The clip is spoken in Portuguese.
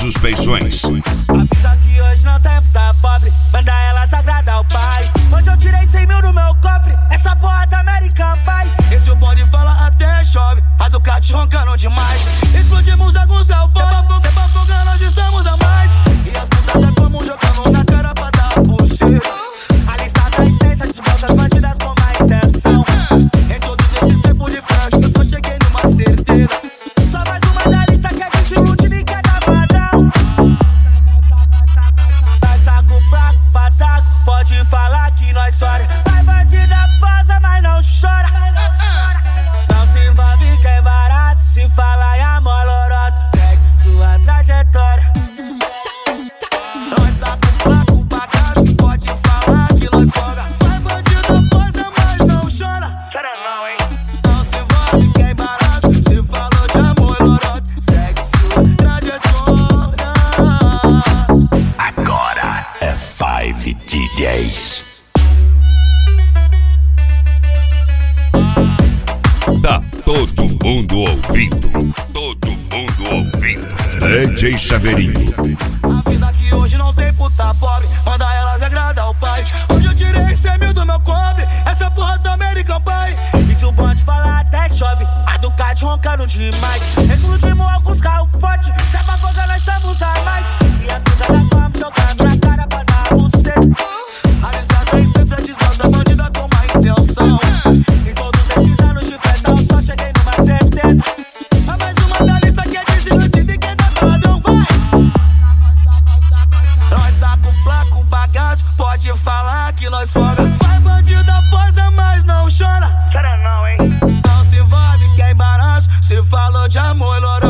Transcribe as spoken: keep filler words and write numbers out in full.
suspeições. Avisa que hoje não tem puta pobre, manda ela agradar ao pai. Hoje eu tirei cem mil do meu cofre, essa porra da American Pie. Esse o pode falar até chove, a Ducati roncando demais. Explodimos alguns alfões, cê bafogando, nós estamos a mais. E as putas tá como jogando na cara pra dar pulseira. A lista tá extensa, desvolta as bandidas com má intenção. Em todos esses tempos de fraude, eu só cheguei numa certeza. Só mais uma da lista que é desilude, ninguém quer dar padrão. Nós tá com fraco, pataco, pode falar que nós chora. Vai bandida posa, mas não chora. Não se envolve que é barato, se fala em amor loroto. Segue sua trajetória. Nós tá com fraco, pataco, pode falar que nós chora. Vai bandida posa, mas não chora. Chora não, hein? Não se envolve que é barato, se falou de amor loroto. Segue sua trajetória. Agora é Five D Js. Tá todo mundo ouvindo, todo mundo ouvindo. D J Chaveirinho. Avisa que hoje não tem puta pobre, manda elas agradar ao pai. Hoje eu tirei cem mil do meu cobre, essa porra da American Pie. E se o bonde falar até chove, a Ducati roncando demais. Explodimos alguns carros fortes, se apafoga nós estamos a mais. E as putas da como jogando na cara pra dar buceta. A lista tá extensa, desvolta bandida com má intenção. Em todos esses anos de festa eu só cheguei numa certeza. Só mais uma da lista que é desiludida e quem dá padrão vai. Nós tá com placa, com bagaço, pode falar que nós folga. Vai bandida posa, mas não chora. Chora não, hein? Não se envolve que é embaraço, se falou de amor, loro.